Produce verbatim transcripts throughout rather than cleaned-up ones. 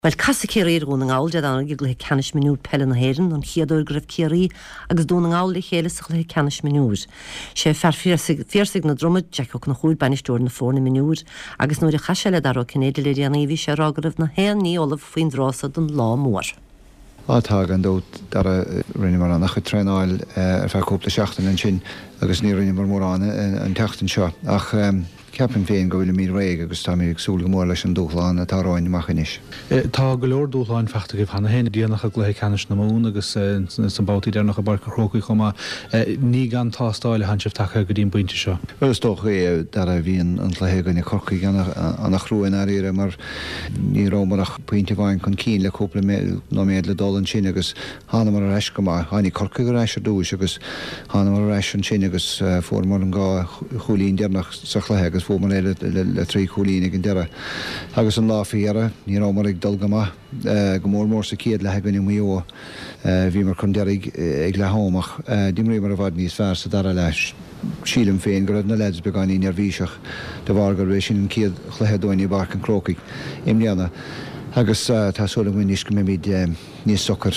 Well casa céir gún an gáilde an gig le canis minút pelle na héan an chiaadú gribh céirí agus dún an gáil le chéile sa le canis minút. sé fer fírsig na drumad deach na chúd banistúir na fórna minút agus nuair a chaisiile daró cinnéidir le déanaí sé rágribh na héan ní olah faoin drása don lá mór. Átá an dót dar a rinne mar annach chu treáil ar fe cúpla seachtain an sin agus ní rinne mar mórrána an teachtain seo ach ceapan féin go bhfuil mí réig agus tá ag súla mór leis an dúchláin a táráin machanis. Tá go leor dúchláin feachta go bhna héna díanaach a gluthe canis na mún agus san bátaí déarnach a barca chrócaí chumá ní gan tástáil han sibh take go dtíon buinte seo. Well tóch é dar a bhíon an lethe goine corcaí annach chrúin aíire mar ní rómarach puinte bhain chun cín le cúpla nó méad le dul an sin agus hána mar a reis go má hánig corcaí go reis a dúis agus hána mar a reis an sin agus fór mar an gá cholín dearnach sa chlethe agus fó man éile le trí cholín ag an deire. Agus an láfiíara ní rámar ag dul go má go mór mór sa céad le hegann mó bhí mar chun deirigh ag le hámach. Dimrí mar a bhd níos fear sa dar leis. Sílim féin go raibh na leds beganí nervhíiseach de bhar go rééis sin an céad chluthedóiní barc an crócaí imneanna. Agus tá sola mhain níos go mimid níos socar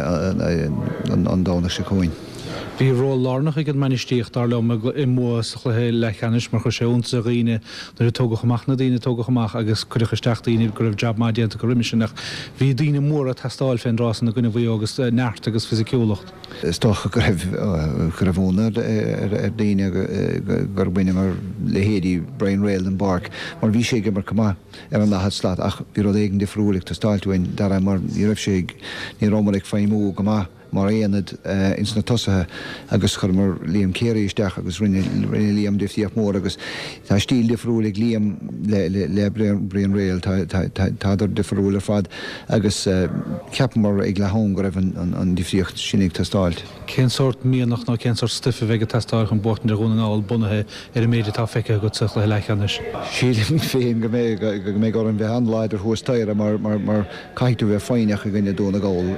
an dánach sa chuin. Bhí ró lánach ag an manistíocht dar le i mó sa chluthé le cheannis mar chu séúnta a riine nuair tógach amach na daine tógach amach agus chuirichaisteach daoine go raibh jab má déanta go riimiisinach. Bhí daine mór a testáil féin rás na gine bhí agus neart agus fisiciúlacht. Is tócha go raibh go raibh bhna ar daine gur bine mar le héadí Brian Rail an barc mar bhí sé mar cumá ar an nachad slaat ach bhí rud éigen difriúlaigh tá stáiltúin dar mar ní raibh sé ní rómaraigh féimú go má mar éanad ins na tosathe agus chur mar líam céirí isteach agus rinne líam diftíoach mór agus tá stíl difriúlaigh líam le Brian Rail táidir difriúla fad agus ceapan mar ag le hán go raibh an diftíocht sinnig tá stáilt. Cén sort míonach ná cén sort stifa bheith testáil chun bortan de rúna áil bunathe ar a méidir tá feice go tuach le lechanis. Sílim féin go mé go mé go an bheith anláidir thuastaire mar mar caiitú bheith fáineach a gine dúna gáil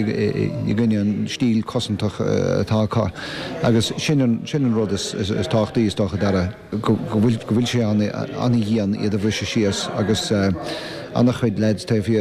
i gine an stíl cosintach atáá. agus sin sin rud is táchtaí is tácha dara go bhfuil sé anna dhéan iad a bhrise síos agus annach chuid leds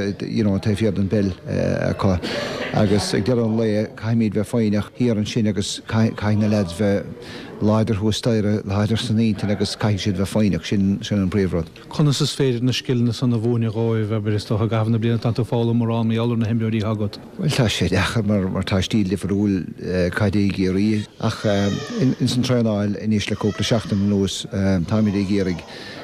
taobh an bil aá. agus ag dear an le caiimíad bheith fáineach híar an sin agus caiine leds bheith láidir thuastaire láidir san ítain agus caiith siad bheith fáineach sin sin an bríomhrad. Conas is féidir na skillna san na bhúna ráibh bheith is tócha gabhanna bliana tanto fála mórrán í allar na himbeorí hagad. Well tá sé dechar mar mar tá stíl difriúil caiidí géirí ach in san treáil iníos le cúpla seachtain nuas táimid é géirigh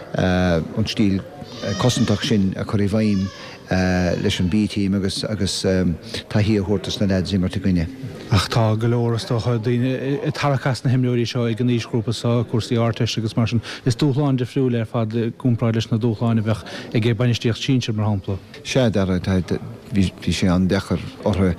an stíl cosintach sin a chuir bhaim leis an bí-tím agus agus tá hí a thuirtas na leds mar te gine. Ach tá go leoras tócha daine i tarachas na himbeorí seo ag an níosgrúpa sa cuasaí áirteiste agus mar sin is dúchláin difriúil ar fad cúmpráid leis na dúchláinna bheith ag é banistíocht sínsir mar hampla. Sé dar bhí sé an dechar ortha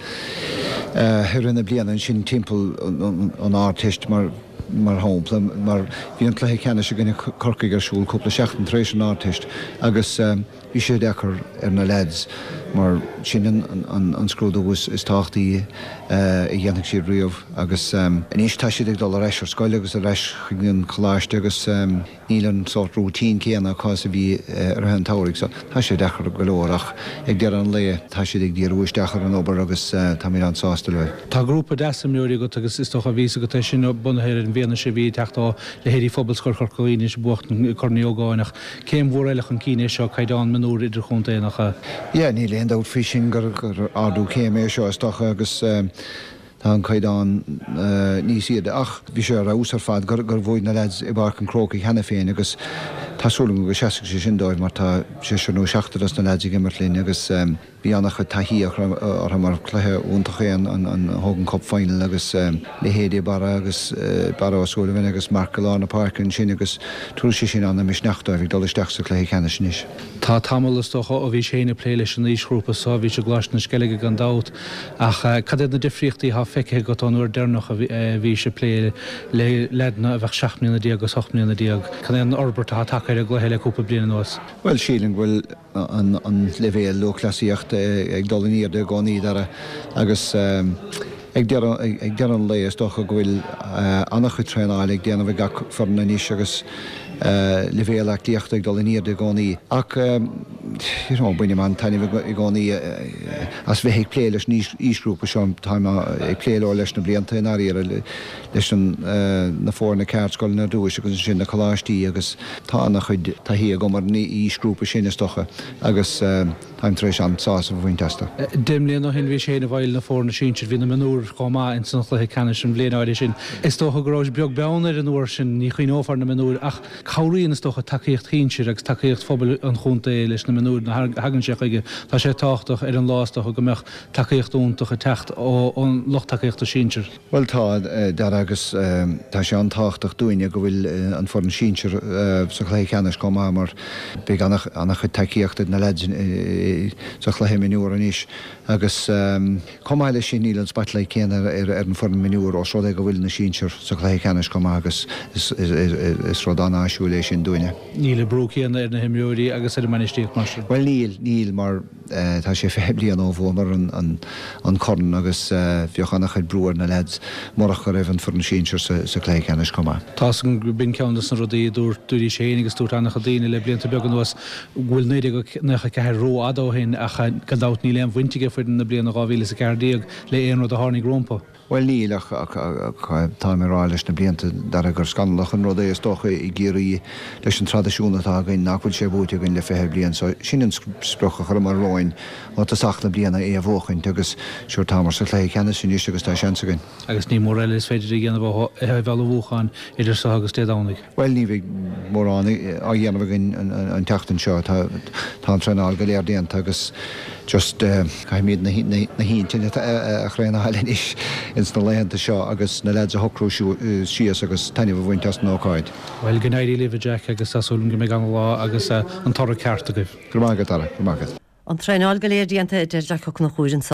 thurinna bliana sin timppel an áirteist mar mar hápla mar bhí an chluthe ceanna sé gine corcaigh ar siúil cúpla seachtain tar éis an áirteist agus bhí sé dechar ar na leds mar sin an scrúdúgus is táchtaí i dhéanamh siad riamh agus iníos tá siad ag dul a reis ar scoile agus a reis chuign choláiste agus níl an sort rútín céanna cá a bhí ar an táirigh so tá sé dechar go leorach ag dear an le tá siad ag díarúis dechar an obair agus tá mé an sásta le. Tá grúpa desamúí go agus is tócha vísa go sin bunathe an bhéana sé bhí teachtá le héirí fóbalscoir chuíine is bucht corníogáinach céim mhór eileach an cíine seo caiidán manúr idir chuntaínacha. Ié, ní léon dát fishing gur gur ardú céim é seo stocha agus tá an caiidán níos iad ach bhí sé a úsar fad gur gur bhid na leds i barc an crócaí hena féin agus tásúla go seaach sé sin dóibh mar tá sé nó seachtaras na leds gimmar lín agus bhí annach chu taíach ar mar chluthe úntachéan an thugan cop fáinil agus le héadí bara agus barásúla bhaine agus marcalána parcin sin agus tú sé sin anna mis neachtáibh ag dolisteach sa chluthe cheanna sin. Tá tamlas tócha ó bhí séna plé leis an níosgrúpa sa bhí se glas na sceige gan dát ach cad na difriochttaí há feice go anúair dearnach a bhí se plé le ledna a bheith seaachmíonna díag agus ochtmíonna díag. Can an orbertá takeir a gluhéile cúpa bliana nuas. Well síling bhfuil an levéal loclasíocht ag dolaníir de gáí dara agus ag dear an léas docha go bhfuil annach chu treáil ag déanamh ga forna níos agus le bhéach díochtach dul iníir de gcónaí. Ach buine man taine i gcónaí as bheith ag plé leis ísgrúpa seán táime ag pléile leis na blianta in áíar leis na fórna ceartscoil na dúis agus sin na choláistí agus tá nach chud taí go mar ní ísgrúpa sinna stocha agus táimtrééis an sása bhhain testa. Dimlíon nó hin bhí sé na bhil na fórna sin hí na manúr chomá in san le cenne sin bléáide sin. Is tócha goráis beag beanir an uair sin ní chuoin ófar na manúr ach choiríon is tócha takeíocht chéintir agus takeíocht fphobal an chunta leis na manúr na hagann sé chuige tá sé táchtach ar an lástocha go meach takeíocht úntacha techt ó an lochtakeíocht a sintir. Well tá dar agus tá sé an táchtach dúine go bhfuil an fórna sintir sa lé cheannis comá mar be annach chu takeíocht na legin sa le minúr an is agus comáile sin íl an spait le céan ar an form minúr ó seo go bhfuil na síir sa le cheannis com agus is rodán áisiúlééis sin dúine. Níle brúcían ar na himúí agus ar manistíocht mar. Well níl níl mar tá sé feblií an óhó mar an corn agus bheochannach chuid brúar na leds marach go raibh an forn síir sa lé cheannis comá. Tá bin ceantas an rodí dúr dúí sé agus tú annach a daine le blianta began nuas bhfuil néidir nach ce ró adó hin a gadát ní leon bhaintige fuin na bliana gáhíle sa cardíag le éon a tháinig rompa. Well níl tá rá leis na blianta dar gur scandalach an rud é stocha i ggéirí leis an tradiisiúnatá gain nachfuil sé búte gin le fé blian, so sin an spprocha chu mar roiin ó tá sachna bliana é a bhchaint agus seúr támar sa lé cheanna sin is agus tá seansagan. Agus ní mór eile is féidir ghéanana bh bhil bhúcháin idir sa agus tédánig. Well ní bhíh mórránna á dhéanamh gin an teachtain seo tá treáil go léir déanta agus just caiimiad na hínte a chréna heilin is ins na léanta seo agus na leid a hocrú sios agus taine bh bhaint nóáid. Weil gnéirí le Jack agus asúlan go mé gan lá agus an tora ceartta goibh. Gurmágad ara, gurmágad. An treáil go léir díanta idir Jack nach chuirin